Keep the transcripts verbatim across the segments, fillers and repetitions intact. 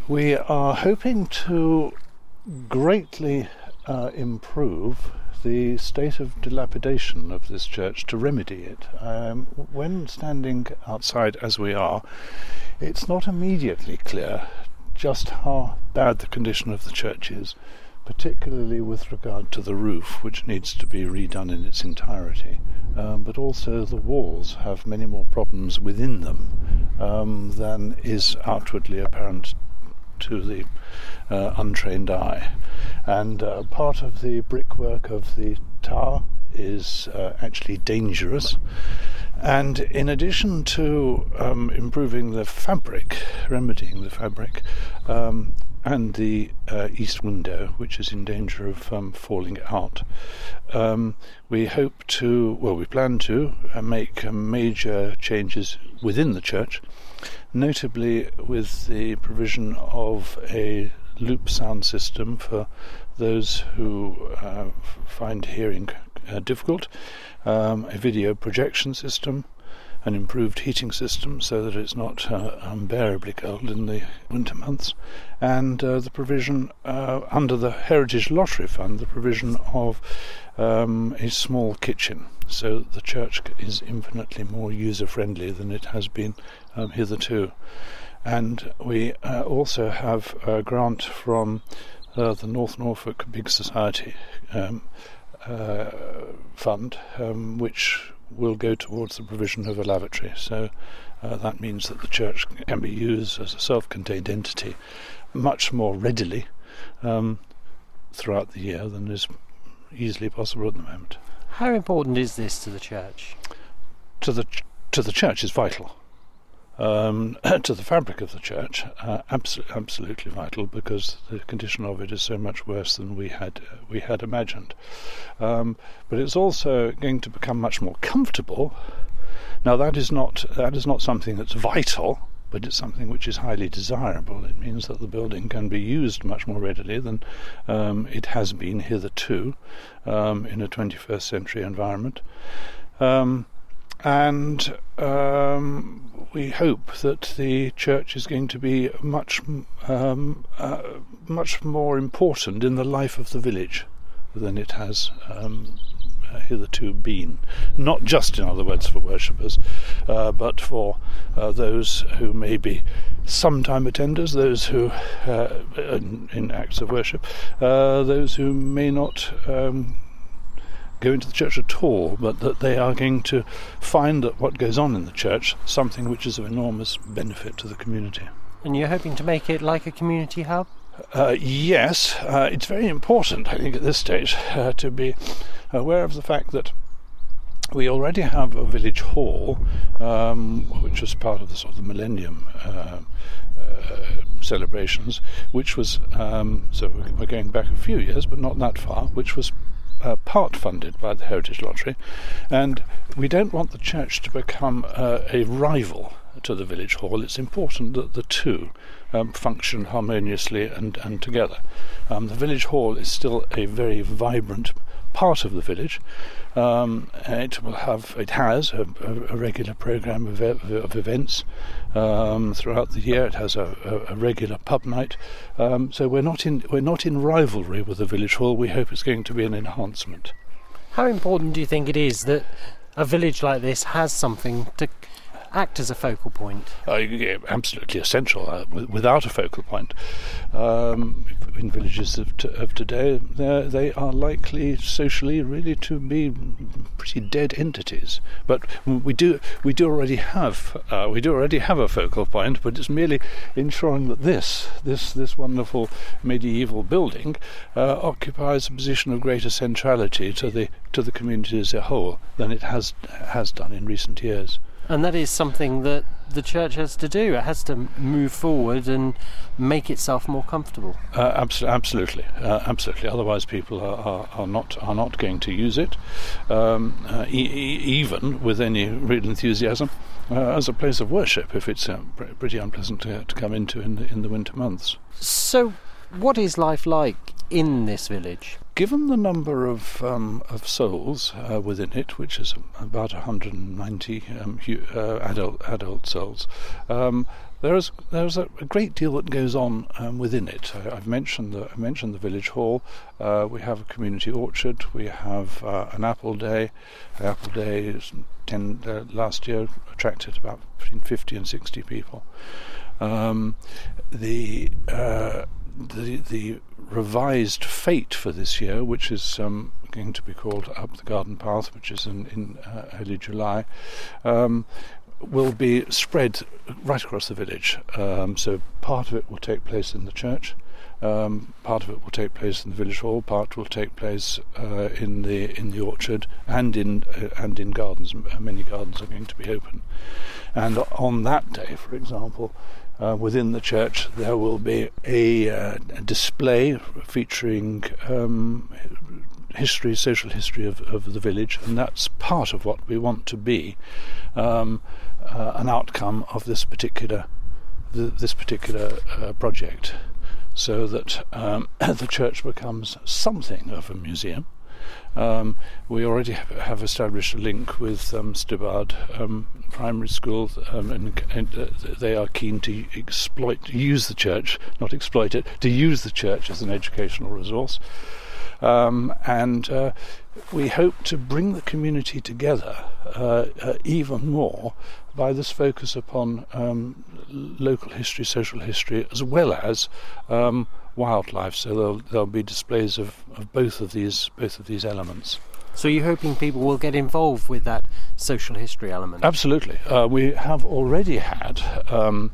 We are hoping to greatly uh, improve the state of dilapidation of this church, to remedy it. Um, when standing outside as we are, it's not immediately clear just how bad the condition of the church is, particularly with regard to the roof, which needs to be redone in its entirety. Um, but also the walls have many more problems within them um, than is outwardly apparent to the uh, untrained eye. And uh, part of the brickwork of the tower is uh, actually dangerous. And in addition to um, improving the fabric, remedying the fabric, um, and the uh, east window, which is in danger of um, falling out, um, we hope to, well, we plan to uh, make uh, major changes within the church, notably with the provision of a loop sound system for those who uh, find hearing uh, difficult, um, a video projection system, an improved heating system so that it's not uh, unbearably cold in the winter months, and uh, the provision uh, under the Heritage Lottery Fund, the provision of um, a small kitchen, so the church is infinitely more user-friendly than it has been um, hitherto. And we uh, also have a grant from uh, the North Norfolk Big Society um, uh, Fund, um, which will go towards the provision of a lavatory. So uh, that means that the church can be used as a self-contained entity much more readily um, throughout the year than is easily possible at the moment. How important is this to the church? To the ch- to the church is vital. Um, to the fabric of the church, uh, abso- absolutely vital, because the condition of it is so much worse than we had uh, we had imagined. Um, but it's also going to become much more comfortable. Now that is not that is not something that's vital, but it's something which is highly desirable. It means that the building can be used much more readily than um, it has been hitherto um, in a twenty-first century environment. Um, and um, we hope that the church is going to be much um, uh, much more important in the life of the village than it has um, hitherto been. Not just, in other words, for worshippers, uh, but for uh, those who may be sometime attenders, those who, uh, in, in acts of worship, uh, those who may not um, go into the church at all, but that they are going to find that what goes on in the church something which is of enormous benefit to the community. And you're hoping to make it like a community hub? Uh, yes, uh, it's very important, I think, at this stage, uh, to be aware of the fact that we already have a village hall, um, which was part of the sort of the Millennium uh, uh, celebrations, which was, um, so we're going back a few years, but not that far, which was Uh, part funded by the Heritage Lottery, and we don't want the church to become uh, a rival to the village hall. It's important that the two um, function harmoniously and, and together. Um, the village hall is still a very vibrant part of the village. Um, it will have, it has a, a regular program of, of events um, throughout the year. It has a, a, a regular pub night. Um, so we're not in we're not in rivalry with the village hall. We hope it's going to be an enhancement. How important do you think it is that a village like this has something to act as a focal point? Uh, yeah, absolutely essential. Uh, w- without a focal point, um, in villages of, t- of today, they are likely socially really to be pretty dead entities. But we do we do already have uh, we do already have a focal point. But it's merely ensuring that this this this wonderful medieval building uh, occupies a position of greater centrality to the to the community as a whole than it has has done in recent years. And that is something that the church has to do. It has to move forward and make itself more comfortable. Uh, abs- absolutely, uh, absolutely. Otherwise, people are, are, are not are not going to use it, um, uh, e- e- even with any real enthusiasm, uh, as a place of worship. If it's uh, pr- pretty unpleasant to, to come into in the in the winter months. So, what is life like in this village? given the number of um, of souls uh, within it, which is about one hundred ninety um, hu- uh, adult adult souls, um, there's there's a, a great deal that goes on um, within it. I, I've mentioned the I mentioned the village hall. Uh, we have a community orchard. We have uh, an apple day. An apple day is ten, uh, last year attracted about between fifty and sixty people. Um, the uh, the the revised fete for this year, which is um, going to be called Up the Garden Path, which is in, in uh, early July, um, will be spread right across the village. Um, so part of it will take place in the church, um, part of it will take place in the village hall, part will take place uh, in the in the orchard and in uh, and in gardens. Many gardens are going to be open, and on that day, for example, Uh, within the church there will be a, uh, a display featuring um, history, social history of, of the village, and that's part of what we want to be um, uh, an outcome of this particular th- this particular uh, project, so that um, the church becomes something of a museum. Um, we already have, have established a link with um, Stibard um, Primary School, um, and, and uh, they are keen to exploit, use the church, not exploit it, to use the church as an educational resource. Um, and uh, we hope to bring the community together uh, uh, even more by this focus upon um, local history, social history, as well as um, wildlife. So there'll, there'll be displays of, of both of these both of these elements. So you're hoping people will get involved with that social history element? Absolutely. Uh, we have already had um,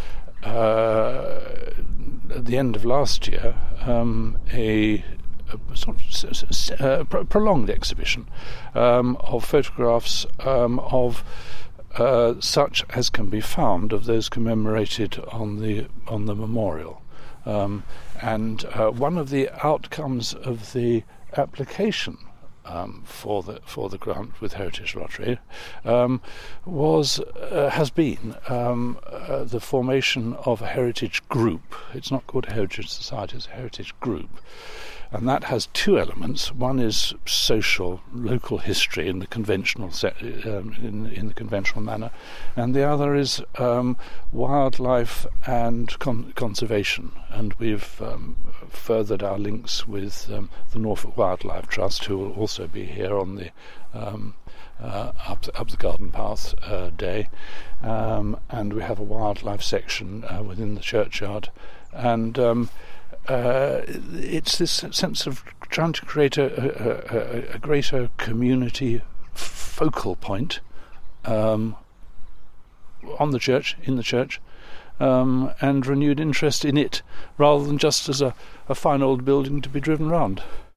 uh, at the end of last year um, a A sort of uh, prolonged exhibition um, of photographs um, of uh, such as can be found of those commemorated on the on the memorial, um, and uh, one of the outcomes of the application um, for the for the grant with Heritage Lottery um, was uh, has been um, uh, the formation of a heritage group. It's not called a Heritage Society; it's a heritage group. And that has two elements. One is social, local history in the conventional set, um, in, in the conventional manner, and the other is um, wildlife and con- conservation. And we've um, furthered our links with um, the Norfolk Wildlife Trust, who will also be here on the um, uh, up, up the Garden Path uh, day. Um, and we have a wildlife section uh, within the churchyard, and. Um, Uh, it's this sense of trying to create a, a, a, a greater community focal point um, on the church, in the church, um, and renewed interest in it, rather than just as a, a fine old building to be driven round.